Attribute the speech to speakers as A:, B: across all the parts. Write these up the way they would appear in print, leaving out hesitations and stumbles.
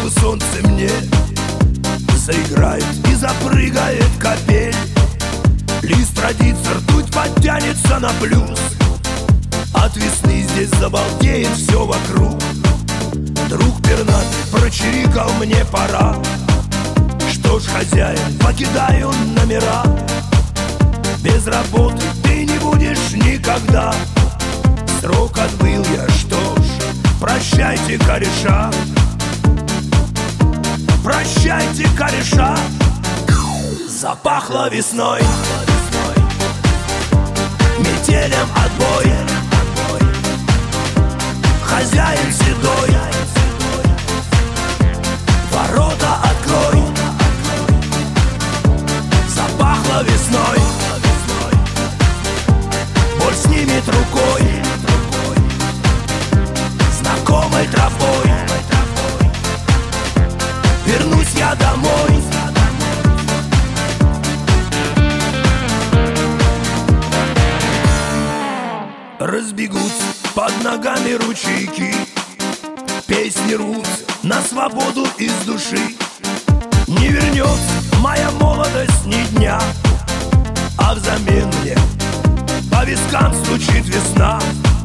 A: ночью солнце мне заиграет и запрыгает капель. Лист родится, ртуть подтянется на плюс. От весны здесь забалдеет все вокруг. Друг пернатый прочирикал: мне пора. Что ж, хозяин, покидаю номера. Без работы ты не будешь никогда. Срок отбыл я, что ж, прощайте, кореша. Прощайте, кореша. Запахло весной, метелем отбой. Хозяин седой, ворота открой. Запахло весной, боль снимет рукой, знакомой тропой. Вернусь я домой. Разбегутся под ногами ручейки, песни рвутся на свободу из души. Не вернется моя молодость ни дня, а взамен мне по вискам стучит весна.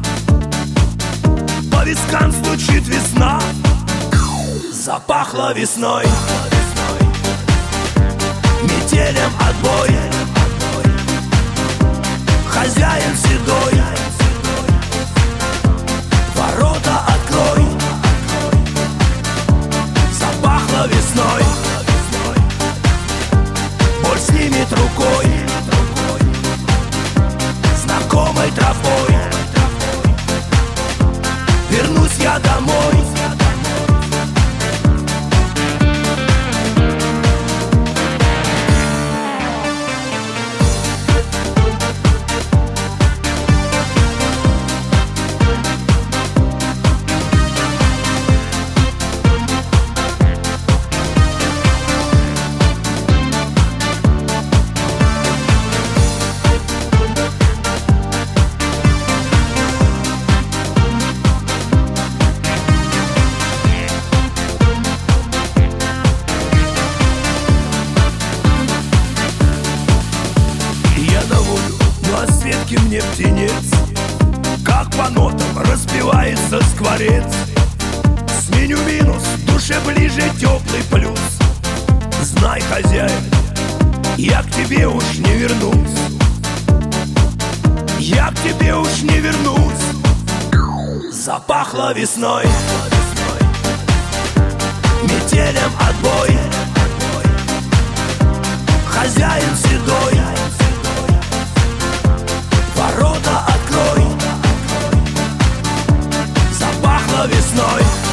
A: По вискам стучит весна. Запахло весной, метелем отбой. Хозяин седой, ворота открой. Запахло весной, боль снимет рукой, знакомой тропой. Вернусь я домой. Мне птенец, как по нотам распевается скворец. Сменю минус, душе ближе теплый плюс. Знай, хозяин, я к тебе уж не вернусь. Я к тебе уж не вернусь. Запахло весной, метелем отбой. Хозяин седой, ворота открой. Запахло весной,